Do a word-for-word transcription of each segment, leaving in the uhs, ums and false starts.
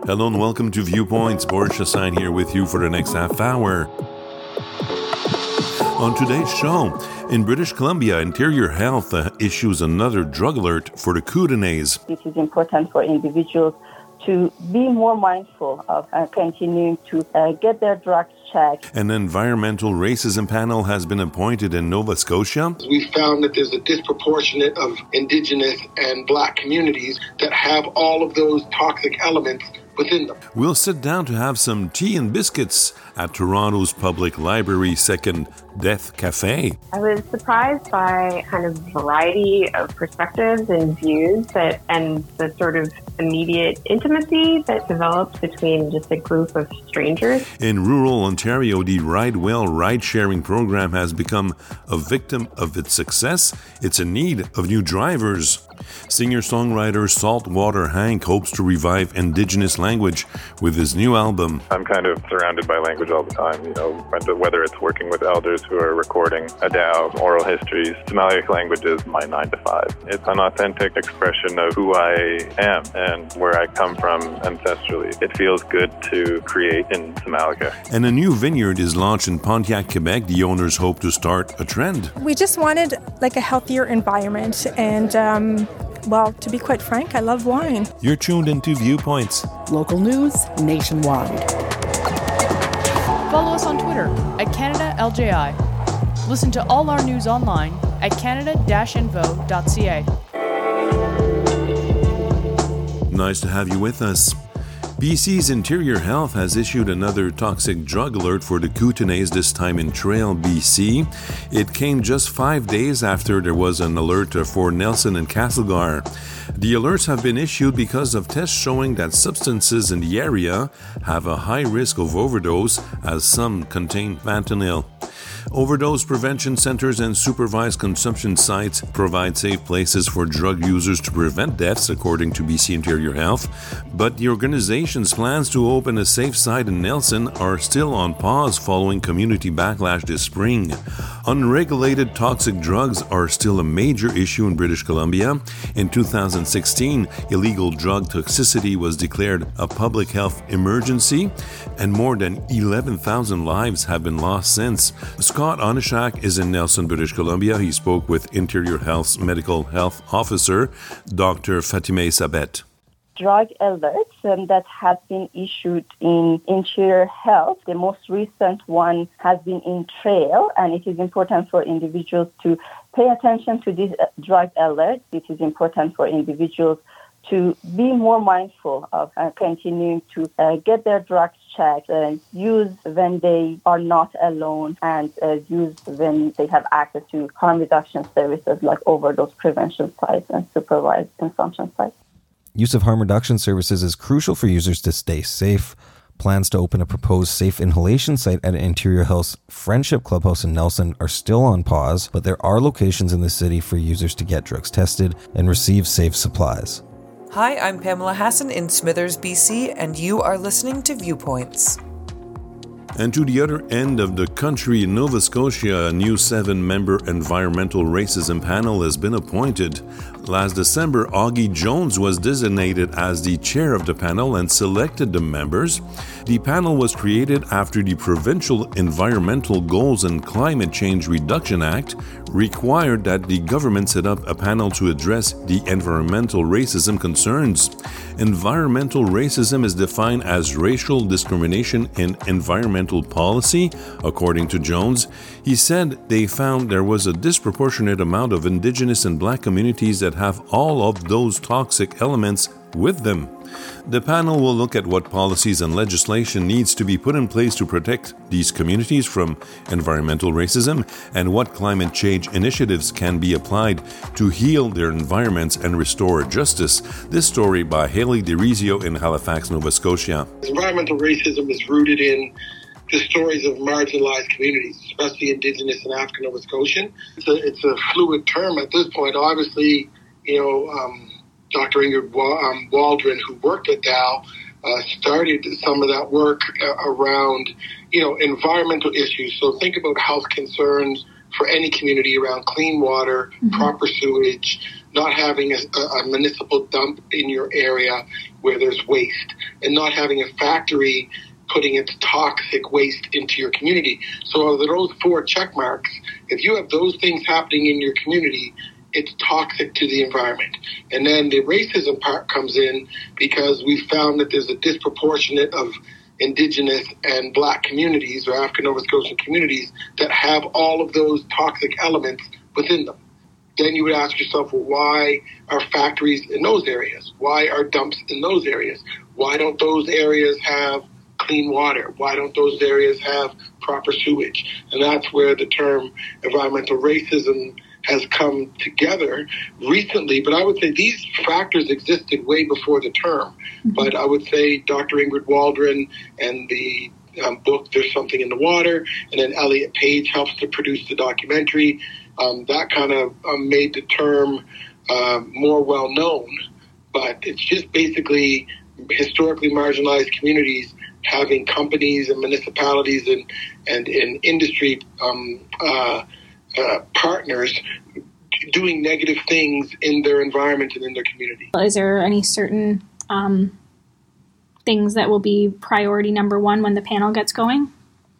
Hello and welcome to Viewpoints. Boris Chassagne here with you for the next half hour. On today's show, in British Columbia, Interior Health uh, issues another drug alert for the Kootenays. It is important for individuals to be more mindful of uh, continuing to uh, get their drugs checked. An environmental racism panel has been appointed in Nova Scotia. We found that there's a disproportionate of Indigenous and Black communities that have all of those toxic elements within them. We'll sit down to have some tea and biscuits at Toronto's Public Library second Death Cafe. I was surprised by kind of variety of perspectives and views that, and the sort of immediate intimacy that develops between just a group of strangers. In rural Ontario, the RideWell ride-sharing program has become a victim of its success. It's in need of new drivers. Singer-songwriter Saltwater Hank hopes to revive Indigenous language with his new album. I'm kind of surrounded by language all the time, you know, whether it's working with elders who are recording Adao, oral histories. Somali language is my nine to five. It's an authentic expression of who I am and where I come from ancestrally. It feels good to create in Somalica. And a new vineyard is launched in Pontiac, Quebec. The owners hope to start a trend. We just wanted like a healthier environment and, um, well, to be quite frank, I love wine. You're tuned into Viewpoints. Local news nationwide. Follow us on Twitter at Canada L J I. Listen to all our news online at canada dash invo dot c a. Nice to have you with us. B C's Interior Health has issued another toxic drug alert for the Kootenays, this time in Trail, B C. It came just five days after there was an alert for Nelson and Castlegar. The alerts have been issued because of tests showing that substances in the area have a high risk of overdose, as some contain fentanyl. Overdose prevention centers and supervised consumption sites provide safe places for drug users to prevent deaths, according to B C Interior Health. But the organization's plans to open a safe site in Nelson are still on pause following community backlash this spring. Unregulated toxic drugs are still a major issue in British Columbia. In two thousand sixteen, illegal drug toxicity was declared a public health emergency, and more than eleven thousand lives have been lost since. Scott Onishak is in Nelson, British Columbia. He spoke with Interior Health's medical health officer, Doctor Fatime Sabet. Drug alerts um, that have been issued in Interior Health. The most recent one has been in Trail, and it is important for individuals to pay attention to these uh, drug alerts. It is important for individuals to be more mindful of uh, continuing to uh, get their drugs checked, uh, use when they are not alone, and uh, use when they have access to harm reduction services like overdose prevention sites and supervised consumption sites. Use of harm reduction services is crucial for users to stay safe. Plans to open a proposed safe inhalation site at Interior Health's Friendship Clubhouse in Nelson are still on pause, but there are locations in the city for users to get drugs tested and receive safe supplies. Hi, I'm Pamela Hassan in Smithers, B C, and you are listening to Viewpoints. And to the other end of the country, in Nova Scotia, a new seven-member environmental racism panel has been appointed. Last December, Augie Jones was designated as the chair of the panel and selected the members. The panel was created after the Provincial Environmental Goals and Climate Change Reduction Act required that the government set up a panel to address the environmental racism concerns. Environmental racism is defined as racial discrimination in environmental policy, according to Jones. He said they found there was a disproportionate amount of Indigenous and Black communities that have all of those toxic elements with them. The panel will look at what policies and legislation needs to be put in place to protect these communities from environmental racism and what climate change initiatives can be applied to heal their environments and restore justice. This story by Haley DeRizio in Halifax, Nova Scotia. Environmental racism is rooted in the stories of marginalized communities, especially Indigenous and African Nova Scotian. It's a, it's a fluid term at this point. Obviously, you know, um, Doctor Ingrid um, Waldron, who worked at Dow, uh, started some of that work uh, around, you know, environmental issues. So think about health concerns for any community around clean water, mm-hmm. proper sewage, not having a, a municipal dump in your area where there's waste, and not having a factory putting its toxic waste into your community. So those four check marks, if you have those things happening in your community, it's toxic to the environment. And then the racism part comes in because we found that there's a disproportionate of Indigenous and Black communities or African Nova Scotian communities that have all of those toxic elements within them. Then you would ask yourself, well, why are factories in those areas? Why are dumps in those areas? Why don't those areas have clean water? Why don't those areas have proper sewage? And that's where the term environmental racism has come together recently. But I would say these factors existed way before the term. Mm-hmm. But I would say Doctor Ingrid Waldron and the um, book There's Something in the Water, and then Elliot Page helps to produce the documentary. Um, that kind of um, made the term uh, more well known. But it's just basically historically marginalized communities having companies and municipalities and, and, and industry um, uh, uh, partners doing negative things in their environment and in their community. Is there any certain um, things that will be priority number one when the panel gets going?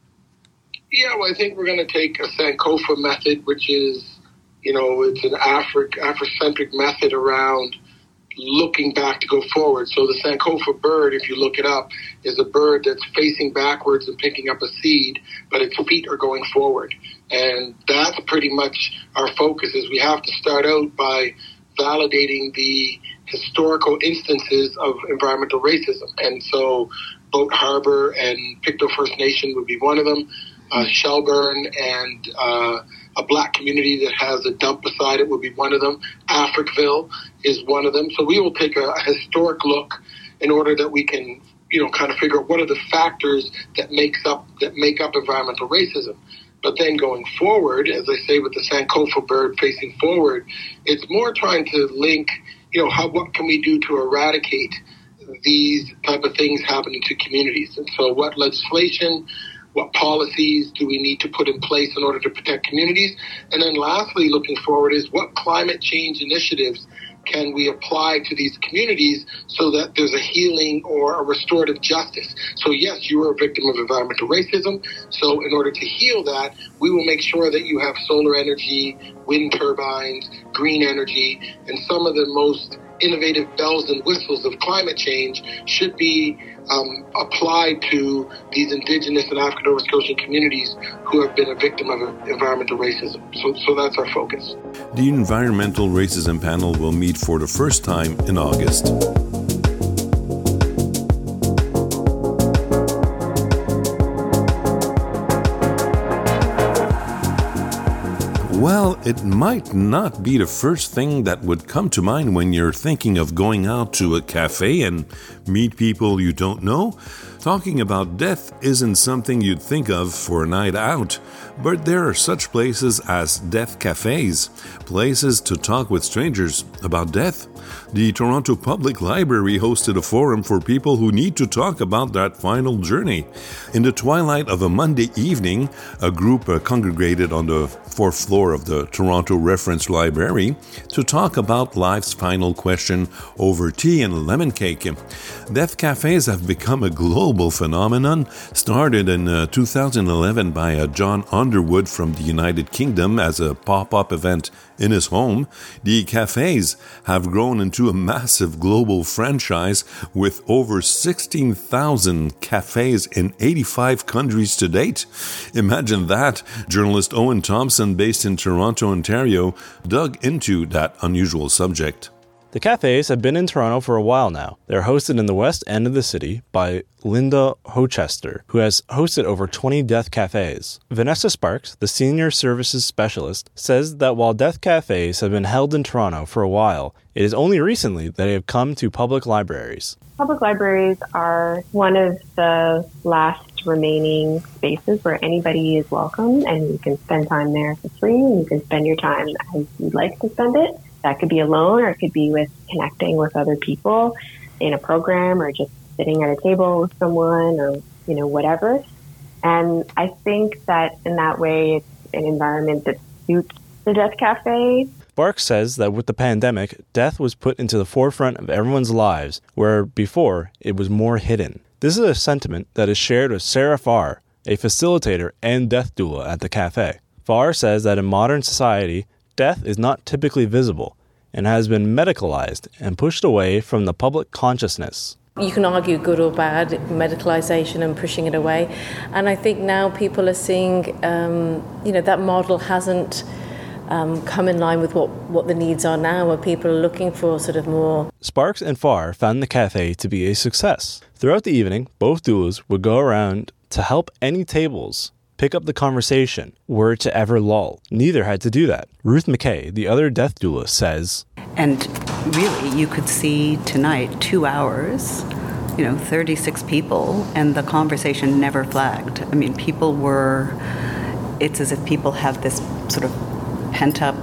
Yeah, well, I think we're going to take a Sankofa method, which is, you know, it's an Afri- Afrocentric method around looking back to go forward. So the Sankofa bird, if you look it up, is a bird that's facing backwards and picking up a seed, but its feet are going forward. And that's pretty much our focus, is we have to start out by validating the historical instances of environmental racism. And so Boat Harbor and Pictou First Nation would be one of them. Uh, Shelburne and uh, a Black community that has a dump beside it would be one of them. Africville is one of them. So we will take a, a historic look in order that we can, you know, kind of figure out what are the factors that makes up that make up environmental racism. But then going forward, as I say with the Sankofa bird facing forward, it's more trying to link, you know, how what can we do to eradicate these type of things happening to communities. And so what legislation, what policies do we need to put in place in order to protect communities? And then lastly, looking forward, is what climate change initiatives can we apply to these communities so that there's a healing or a restorative justice? So yes, you are a victim of environmental racism. So in order to heal that, we will make sure that you have solar energy, wind turbines, green energy, and some of the most innovative bells and whistles of climate change should be um, applied to these Indigenous and African Nova Scotian communities who have been a victim of environmental racism. So, so that's our focus. The Environmental Racism Panel will meet for the first time in August. Well, it might not be the first thing that would come to mind when you're thinking of going out to a cafe and meet people you don't know. Talking about death isn't something you'd think of for a night out, but there are such places as death cafes, places to talk with strangers about death. The Toronto Public Library hosted a forum for people who need to talk about that final journey. In the twilight of a Monday evening, a group uh, congregated on the fourth floor of the Toronto Reference Library to talk about life's final question over tea and lemon cake. Death cafes have become a global phenomenon, started in uh, two thousand eleven by uh, John Underwood from the United Kingdom as a pop-up event in his home. The cafes have grown into a massive global franchise with over sixteen thousand cafes in eighty-five countries to date. Imagine that. Journalist Owen Thompson, based in Toronto, Ontario, dug into that unusual subject. The cafes have been in Toronto for a while now. They're hosted in the west end of the city by Linda Hochester, who has hosted over twenty death cafes. Vanessa Sparks, the senior services specialist, says that while death cafes have been held in Toronto for a while, it is only recently that they have come to public libraries. Public libraries are one of the last remaining spaces where anybody is welcome, and you can spend time there for free, and you can spend your time as you'd like to spend it. That could be alone, or it could be with connecting with other people in a program, or just sitting at a table with someone, or, you know, whatever. And I think that in that way, it's an environment that suits the Death Cafe. Sparks says that with the pandemic, death was put into the forefront of everyone's lives, where before it was more hidden. This is a sentiment that is shared with Sarah Farr, a facilitator and death doula at the cafe. Farr says that in modern society, death is not typically visible and has been medicalized and pushed away from the public consciousness. You can argue good or bad, medicalization and pushing it away. And I think now people are seeing, um, you know, that model hasn't um, come in line with what, what the needs are now, where people are looking for sort of more. Sparks and Farr found the cafe to be a success. Throughout the evening, both doulas would go around to help any tables pick up the conversation were it to ever lull. Neither had to do that. Ruth McKay, the other death doula, says, and really, you could see tonight two hours, you know, thirty-six people, and the conversation never flagged. I mean, people were, it's as if people have this sort of pent-up,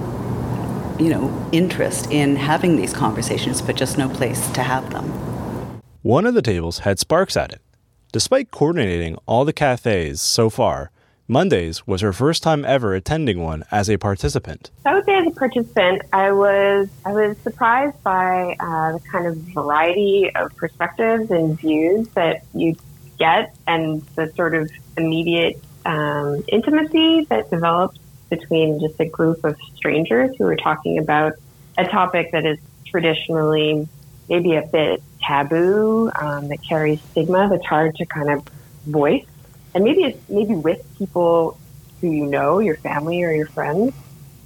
you know, interest in having these conversations, but just no place to have them. One of the tables had Sparks at it. Despite coordinating all the cafes so far, Mondays was her first time ever attending one as a participant. I would say as a participant, I was I was surprised by uh, the kind of variety of perspectives and views that you get, and the sort of immediate um, intimacy that develops between just a group of strangers who are talking about a topic that is traditionally maybe a bit taboo, um, that carries stigma, that's hard to kind of voice. And maybe it's maybe with people who you know, your family or your friends.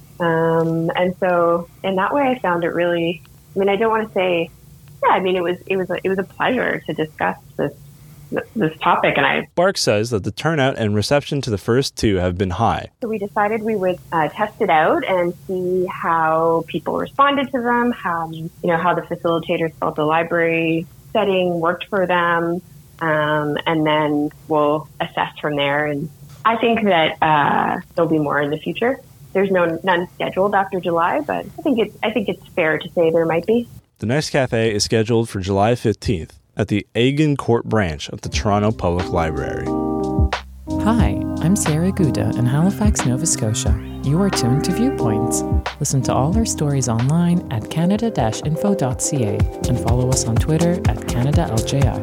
Um, and so in that way, I found it really, I mean, I don't want to say, yeah, I mean, it was, it was, a, it was a pleasure to discuss this, this topic. And I, Sparks says that the turnout and reception to the first two have been high. So we decided we would uh, test it out and see how people responded to them, how, you know, how the facilitators felt the library setting worked for them. Um, and then we'll assess from there. And I think that uh, there'll be more in the future. There's no none scheduled after July, but I think it's I think it's fair to say there might be. The next cafe is scheduled for July fifteenth at the Agan Court branch of the Toronto Public Library. Hi, I'm Sarah Gouda in Halifax, Nova Scotia. You are tuned to Viewpoints. Listen to all our stories online at canada dash info dot c a and follow us on Twitter at Canada L J I.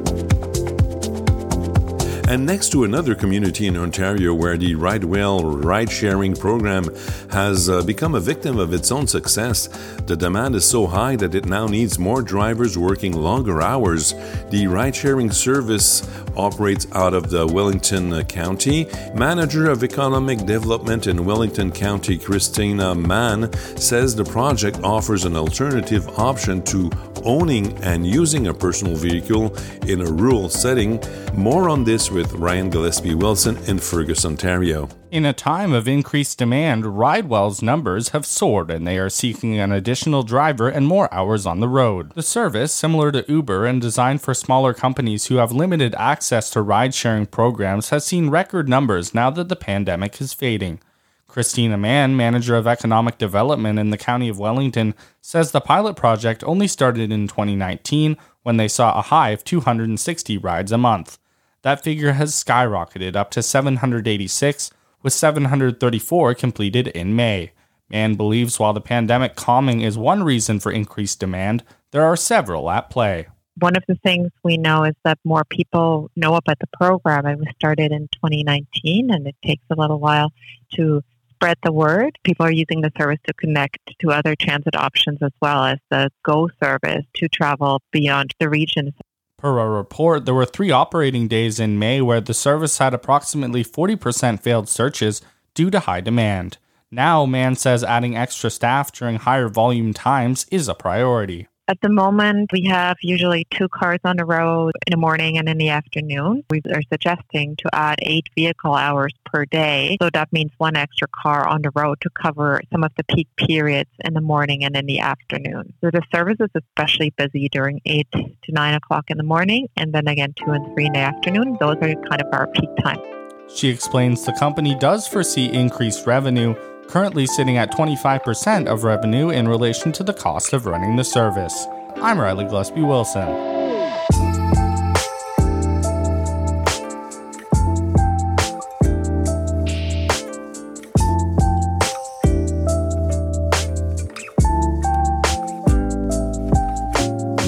And next to another community in Ontario where the RideWell ride-sharing program has uh, become a victim of its own success, the demand is so high that it now needs more drivers working longer hours. The ride-sharing service operates out of the Wellington County. Manager of Economic Development in Wellington County, Christina Mann, says the project offers an alternative option to owning and using a personal vehicle in a rural setting. More on this with Ryan Gillespie-Wilson in Fergus, Ontario. In a time of increased demand, RideWell's numbers have soared and they are seeking an additional driver and more hours on the road. The service, similar to Uber and designed for smaller companies who have limited access to ride-sharing programs, has seen record numbers now that the pandemic is fading. Christina Mann, Manager of Economic Development in the County of Wellington, says the pilot project only started in twenty nineteen when they saw a high of two hundred sixty rides a month. That figure has skyrocketed up to seven hundred eighty-six, with seven hundred thirty-four completed in May. Mann believes while the pandemic calming is one reason for increased demand, there are several at play. One of the things we know is that more people know about the program. It was started in twenty nineteen, and it takes a little while to spread the word. People are using the service to connect to other transit options as well as the GO service to travel beyond the region. Per a report, there were three operating days in May where the service had approximately forty percent failed searches due to high demand. Now, Mann says adding extra staff during higher volume times is a priority. At the moment, we have usually two cars on the road in the morning and in the afternoon. We are suggesting to add eight vehicle hours per day. So that means one extra car on the road to cover some of the peak periods in the morning and in the afternoon. So the service is especially busy during eight to nine o'clock in the morning, and then again two and three in the afternoon. Those are kind of our peak times. She explains the company does foresee increased revenue, currently sitting at twenty-five percent of revenue in relation to the cost of running the service. I'm Riley Gillespie-Wilson.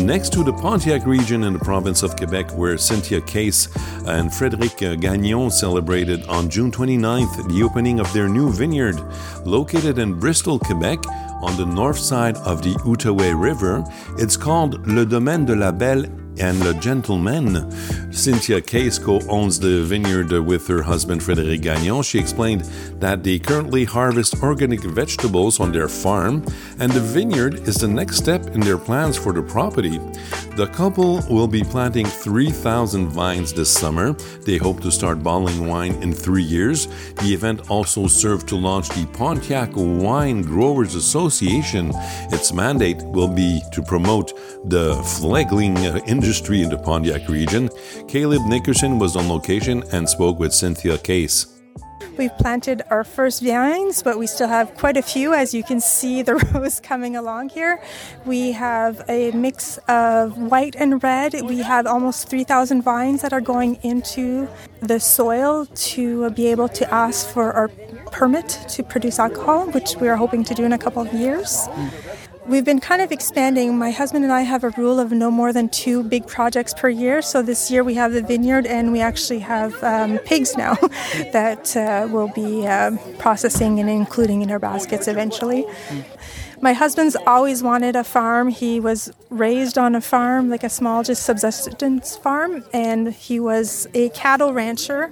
next to the Pontiac region in the province of Quebec, where Cynthia Case and Frédéric Gagnon celebrated on June twenty-ninth the opening of their new vineyard. Located in Bristol, Quebec, on the north side of the Outaouais River, it's called Le Domaine de la Belle and Le Gentleman. Cynthia Case co-owns the vineyard with her husband Frédéric Gagnon. She explained that they currently harvest organic vegetables on their farm, and the vineyard is the next step in their plans for the property. The couple will be planting three thousand vines this summer. They hope to start bottling wine in three years. The event also served to launch the Pontiac Wine Growers Association. Its mandate will be to promote the fledgling industry industry in the Pontiac region. Caleb Nickerson was on location and spoke with Cynthia Case. We've planted our first vines, but we still have quite a few. As you can see, the rows coming along here. We have a mix of white and red. We have almost three thousand vines that are going into the soil to be able to ask for our permit to produce alcohol, which we are hoping to do in a couple of years. We've been kind of expanding. My husband and I have a rule of no more than two big projects per year. So this year we have the vineyard, and we actually have um, pigs now that uh, we'll be uh, processing and including in our baskets eventually. Mm. My husband's always wanted a farm. He was raised on a farm, like a small just subsistence farm, and he was a cattle rancher.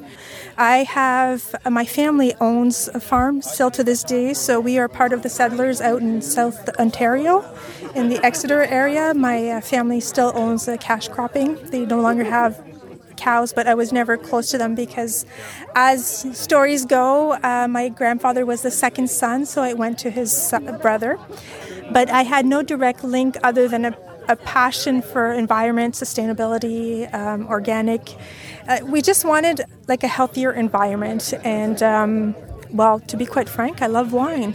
I have, my family owns a farm still to this day, so we are part of the settlers out in South Ontario, in the Exeter area. My uh, family still owns the cash cropping. They no longer have cows, but I was never close to them because, as stories go, uh, my grandfather was the second son, so I went to his brother. But I had no direct link other than a, a passion for environment, sustainability, um, organic. Uh, we just wanted like a healthier environment, and um, well, to be quite frank, I love wine.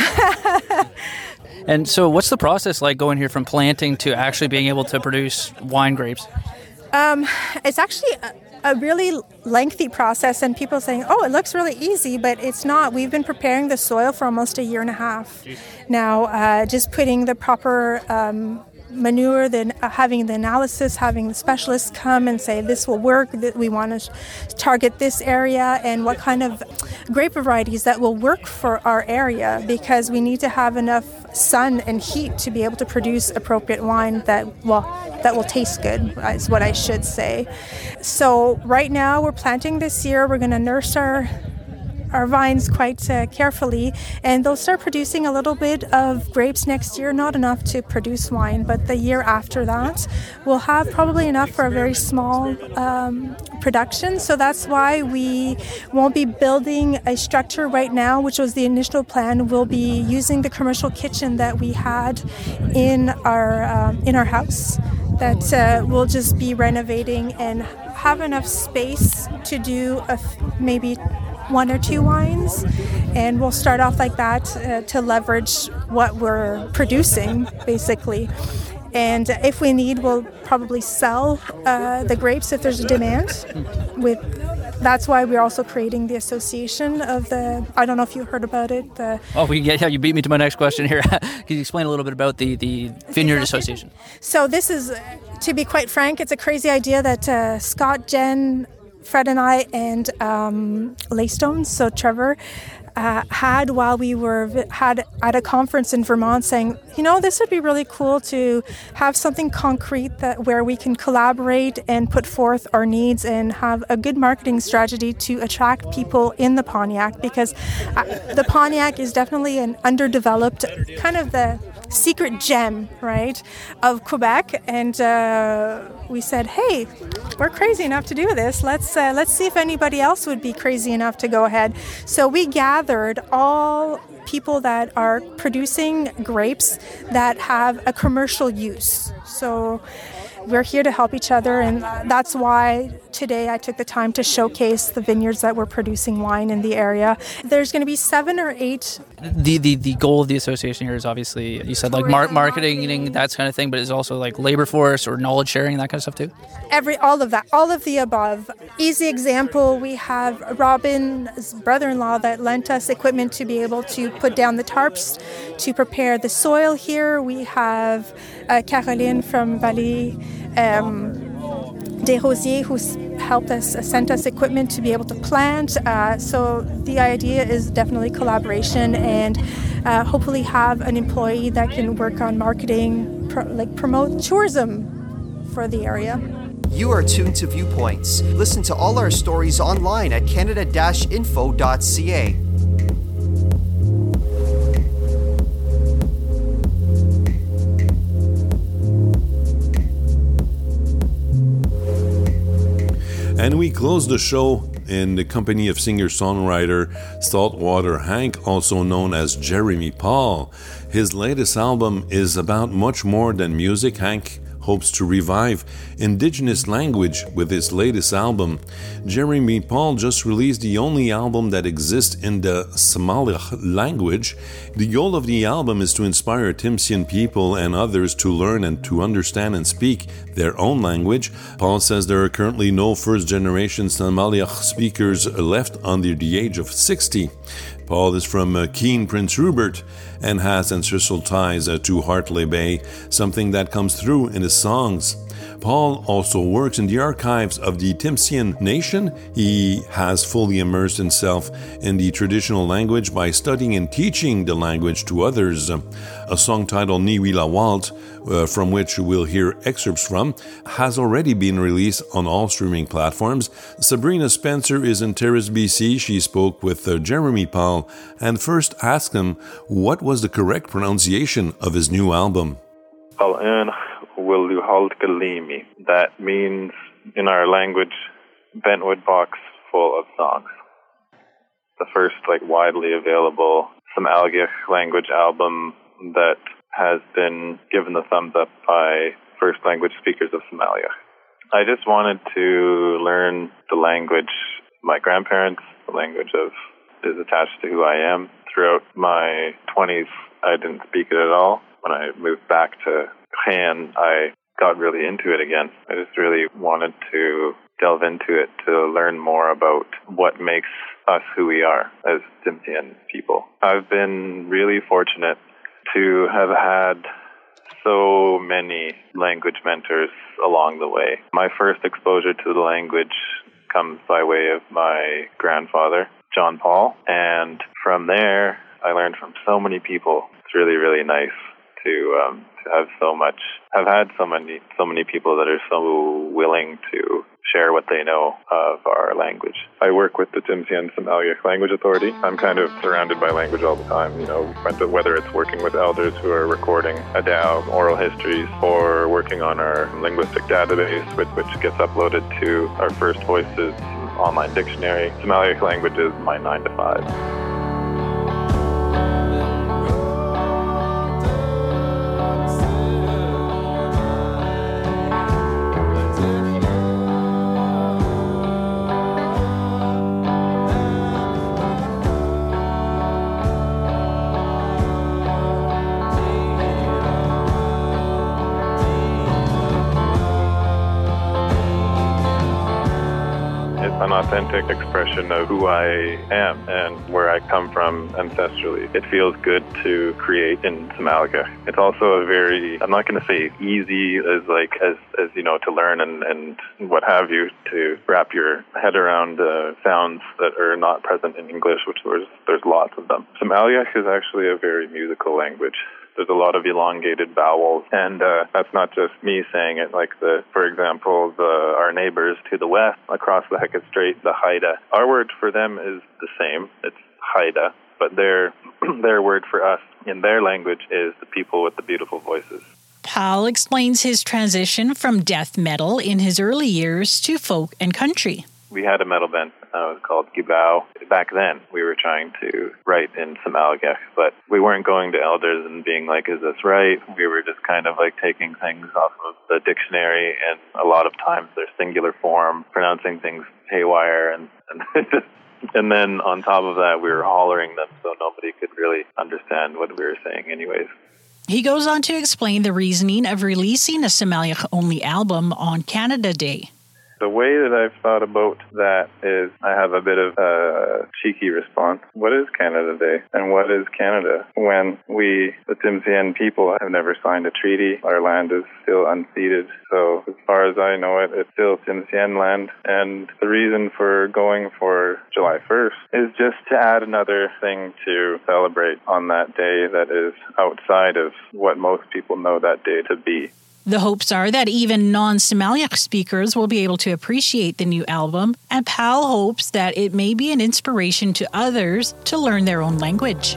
And so what's the process like going here from planting to actually being able to produce wine grapes? Um, it's actually a, a really lengthy process, and people saying, oh, it looks really easy, but it's not. We've been preparing the soil for almost a year and a half. Jeez. Now, uh, just putting the proper um, manure, then uh, having the analysis, having the specialists come and say this will work, that we want to target this area, and what kind of grape varieties that will work for our area, because we need to have enough sun and heat to be able to produce appropriate wine that, well, that will taste good, is what I should say. So right now we're planting this year. We're going to nurse our our vines quite uh, carefully, and they'll start producing a little bit of grapes next year, not enough to produce wine, but the year after that we'll have probably enough for a very small um, production. So that's why we won't be building a structure right now, which was the initial plan. We'll be using the commercial kitchen that we had in our um, in our house that uh, we'll just be renovating and have enough space to do a f- maybe one or two wines, and we'll start off like that uh, to leverage what we're producing, basically. And if we need, we'll probably sell uh, the grapes if there's a demand. With that's why we're also creating the association of the. I don't know if you heard about it. The, oh, we yeah, you beat me to my next question here. Can you explain a little bit about the the Vineyard Association? So this is, to be quite frank, it's a crazy idea that uh, Scott, Jen, Fred and I, and um, Laystone, so Trevor, uh, had while we were had at a conference in Vermont, saying, you know, this would be really cool to have something concrete that where we can collaborate and put forth our needs and have a good marketing strategy to attract people in the Pontiac, because uh, the Pontiac is definitely an underdeveloped, kind of the secret gem, right, of Quebec. And uh, we said, hey, we're crazy enough to do this. Let's uh, let's see if anybody else would be crazy enough to go ahead. So we gathered all people that are producing grapes that have a commercial use. So we're here to help each other, and that's why today I took the time to showcase the vineyards that were producing wine in the area. There's going to be seven or eight. The, the the goal of the association here is obviously, you said like mar- marketing, marketing, that kind of thing, but it's also like labor force or knowledge sharing, that kind of stuff too? Every all of that, all of the above. Easy example, we have Robin's brother-in-law that lent us equipment to be able to put down the tarps to prepare the soil here. We have uh, Caroline from Vallée um, des Rosiers who's helped us, uh, sent us equipment to be able to plant. Uh, so the idea is definitely collaboration and uh, hopefully have an employee that can work on marketing, pro- like promote tourism for the area. You are tuned to Viewpoints. Listen to all our stories online at canada dash info dot c a. And we close the show in the company of singer-songwriter Saltwater Hank, also known as Jeremy Paul. His latest album is about much more than music. Hank hopes to revive Indigenous language with his latest album. Jeremy Paul just released the only album that exists in the Tsimaliaq language. The goal of the album is to inspire Tsimshian people and others to learn and to understand and speak their own language. Paul says there are currently no first-generation Tsimaliaq speakers left under the age of sixty. Paul is from uh, Keene, Prince Rupert, and has ancestral ties uh, to Hartley Bay, something that comes through in his songs. Paul also works in the archives of the Tsimshian nation. He has fully immersed himself in the traditional language by studying and teaching the language to others. A song titled Niwila Walt, uh, from which we'll hear excerpts from, has already been released on all streaming platforms. Sabrina Spencer is in Terrace, B C. She spoke with uh, Jeremy Paul and first asked him what was the correct pronunciation of his new album. That means, in our language, Bentwood box full of songs. The first, like, widely available Tsimaliaq language album that has been given the thumbs up by first language speakers of Tsimaliaq. I just wanted to learn the language of my grandparents, the language of is attached to who I am. Throughout my twenties, I didn't speak it at all. When I moved back to Jaén, I got really into it again. I just really wanted to delve into it to learn more about what makes us who we are as Tsimshian people. I've been really fortunate to have had so many language mentors along the way. My first exposure to the language comes by way of my grandfather, John Paul, and from there I learned from so many people. It's really, really nice to um, to have so much, have had so many, so many people that are so willing to share what they know of our language. I work with the Tsimshian Tsimaliaq Language Authority. I'm kind of surrounded by language all the time, you know, whether it's working with elders who are recording A D A O, oral histories, or working on our linguistic database, which, which gets uploaded to our First Voices online dictionary. Tsimaliaq language is my nine to five. An authentic expression of who I am and where I come from ancestrally. It feels good to create in Tsimaliaq. It's also a very, I'm not going to say easy as like, as, as you know, to learn and, and what have you, to wrap your head around uh, sounds that are not present in English, which there's, there's lots of them. Tsimaliaq is actually a very musical language. There's a lot of elongated vowels, and uh, that's not just me saying it. Like the, for example, the our neighbors to the west, across the Hecate Strait, the Haida. Our word for them is the same. It's Haida, but their their word for us in their language is the people with the beautiful voices. Paul explains his transition from death metal in his early years to folk and country. We had a metal band That was called Gibao. Back then, we were trying to write in Somalia, but we weren't going to elders and being like, is this right? We were just kind of like taking things off of the dictionary, and a lot of times they're singular form, pronouncing things haywire, and, and just and then on top of that, we were hollering them so nobody could really understand what we were saying anyways. He goes on to explain the reasoning of releasing a Somalia-only album on Canada Day. The way that I've thought about that is I have a bit of a cheeky response. What is Canada Day? And what is Canada? When we, the Tsimshian people, have never signed a treaty, our land is still unceded. So as far as I know it, it's still Tsimshian land. And the reason for going for July first is just to add another thing to celebrate on that day that is outside of what most people know that day to be. The hopes are that even non-Somaliac speakers will be able to appreciate the new album, and Pal hopes that it may be an inspiration to others to learn their own language.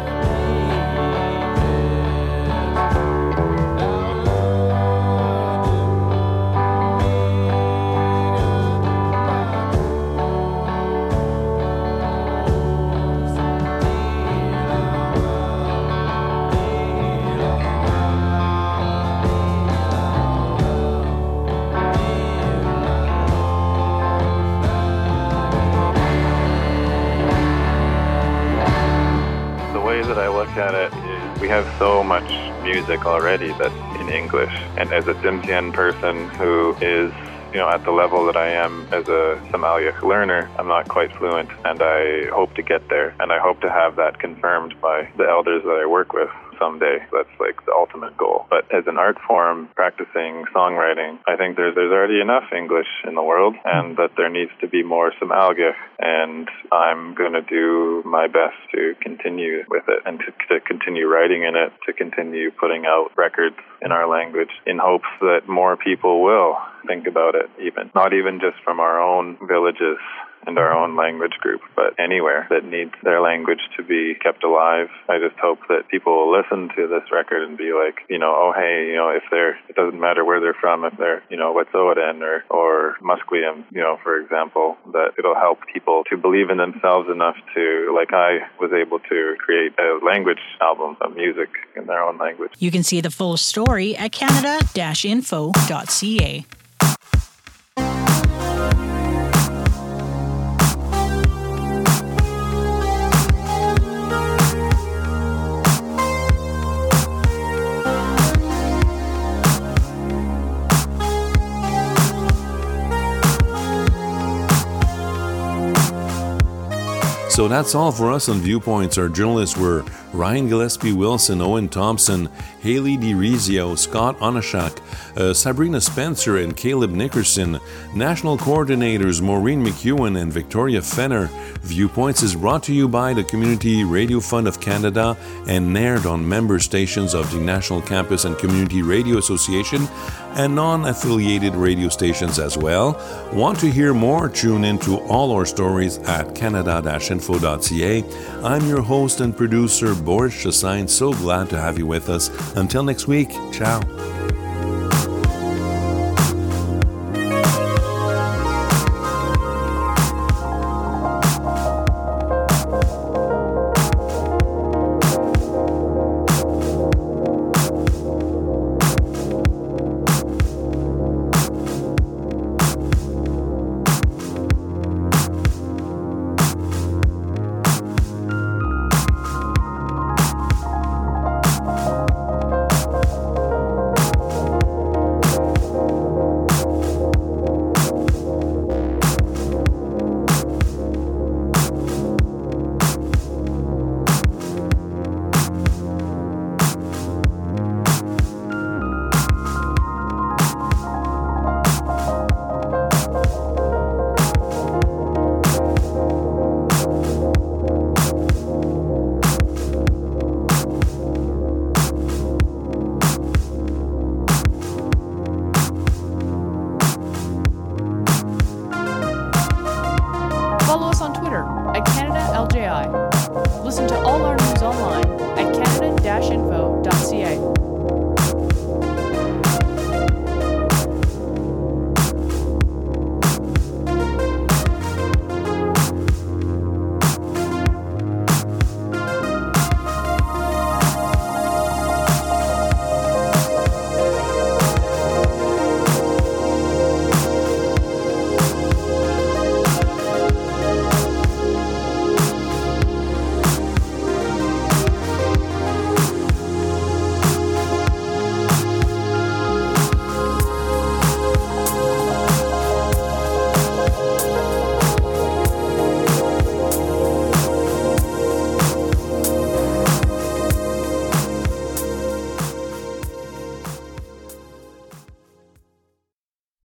At it is we have so much music already that's in English, and as a Tsimshian person who is, you know, at the level that I am as a Somaliac learner, I'm not quite fluent, and I hope to get there, and I hope to have that confirmed by the elders that I work with someday. That's like the ultimate goal. But as an art form, practicing songwriting, I think there's there's already enough English in the world, and that there needs to be more Somaliac, and I'm going to do my best to continue with it, and to, to continue writing in it, to continue putting out records in our language, in hopes that more people will think about it, even not even just from our own villages and our own language group, but anywhere that needs their language to be kept alive. I just hope that people will listen to this record and be like, you know, oh, hey, you know, if they're, it doesn't matter where they're from, if they're, you know, Wet'suwet'en or, or Musqueam, you know, for example, that it'll help people to believe in themselves enough to, like I was able to, create a language album of music in their own language. You can see the full story at canada dash info dot c a. So that's all for us on Viewpoints. Our journalists were Ryan Gillespie Wilson, Owen Thompson, Haley DiRizio, Scott Onashak, uh, Sabrina Spencer, and Caleb Nickerson. National coordinators Maureen McEwen and Victoria Fenner. Viewpoints is brought to you by the Community Radio Fund of Canada and aired on member stations of the National Campus and Community Radio Association and non-affiliated radio stations as well. Want to hear more? Tune into all our stories at canada dash info dot c a. I'm your host and producer, Boris Chassain. So glad to have you with us. Until next week, ciao.